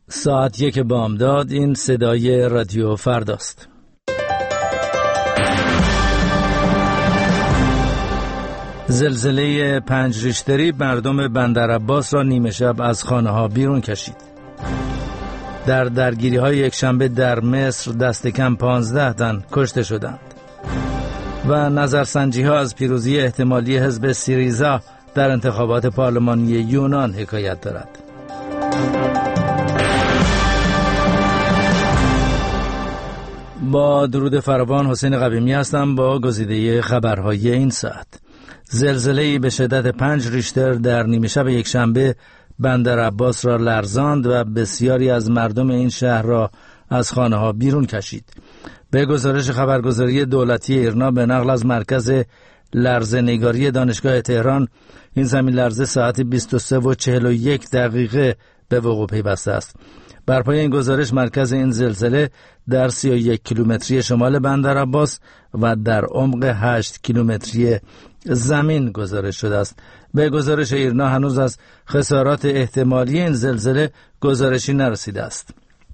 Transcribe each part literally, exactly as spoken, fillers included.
ساعت یک بامداد. این صدای رادیو فرداست. زلزله پنج ریشتری مردم بندرعباس را نیمه شب از خانه ها بیرون کشید. در درگیری های یک شنبه در مصر دست کم پانزده تن کشته شدند و نظرسنجی ها از پیروزی احتمالی حزب سیریزا در انتخابات پارلمانی یونان حکایت دارد. با درود فراوان، حسین قویمی هستم با گزیده خبرهای این ساعت. زلزله‌ای به شدت پنج ریشتر در نیمه شب یک شنبه بندرعباس را لرزاند و بسیاری از مردم این شهر را از خانه ها بیرون کشید. به گزارش خبرگزاری دولتی ایرنا به نقل از مرکز لرزه‌نگاری دانشگاه تهران، این زمین لرزه ساعت بیست و سه و چهل و یک دقیقه به وقوع پیوسته است. بر پای این گزارش مرکز این زلزله در سی و یک کیلومتری شمال بندرعباس و در عمق هشت کیلومتری زمین گزارش شده است. به گزارش ایرنا هنوز از خسارات احتمالی این زلزله گزارشی نرسیده است.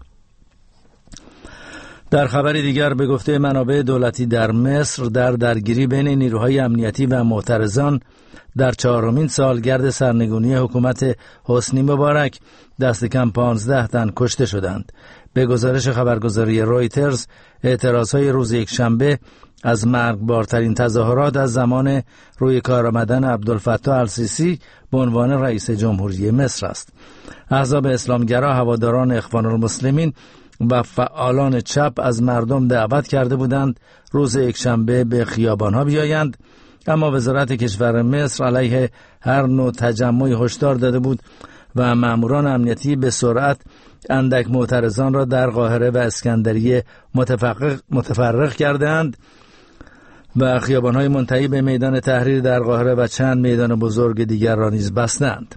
در خبری دیگر به گفته منابع دولتی در مصر، در درگیری بین نیروهای امنیتی و معترضان در چهارمین سالگرد سرنگونی حکومت حسنی مبارک دست کم پانزده تن کشته شدند. به گزارش خبرگزاری رویترز، اعتراضهای روز یک شنبه از مرگبارترین تظاهرات از زمان روی کار آمدن عبدالفتاح السیسی به عنوان رئیس جمهوری مصر است. احزاب اسلامگرا، هواداران اخوان المسلمین و فعالان چپ از مردم دعوت کرده بودند روز یکشنبه به خیابان‌ها بیایند، اما وزارت کشور مصر علیه هر نوع تجمعی هشدار داده بود و ماموران امنیتی به سرعت اندک معترضان را در قاهره و اسکندریه متفرق, متفرق کردند و خیابان‌های منتهی به میدان تحریر در قاهره و چند میدان بزرگ دیگر را نیز بستند.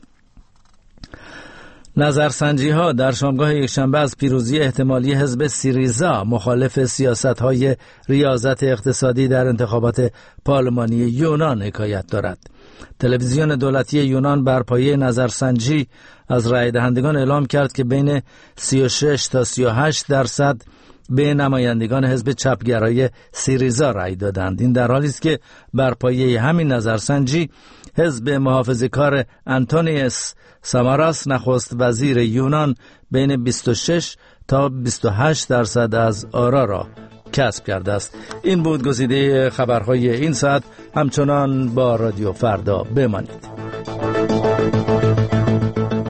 نظرسنجی ها در شامگاه یکشنبه از پیروزی احتمالی حزب سیریزا مخالف سیاست های ریاضت اقتصادی در انتخابات پارلمانی یونان حکایت دارد. تلویزیون دولتی یونان بر پایه نظرسنجی از رای دهندگان اعلام کرد که بین سی و شش تا سی و هشت درصد به نمایندگان حزب چپگرای سیریزا رای دادند. این در حالی است که بر پایه همین نظرسنجی حزب محافظه‌کار آنتونیوس ساماراس نخست وزیر یونان بین بیست و شش تا بیست و هشت درصد از آرا را کسب کرده است. این بود گزیده خبرهای این ساعت. همچنان با رادیو فردا بمانید.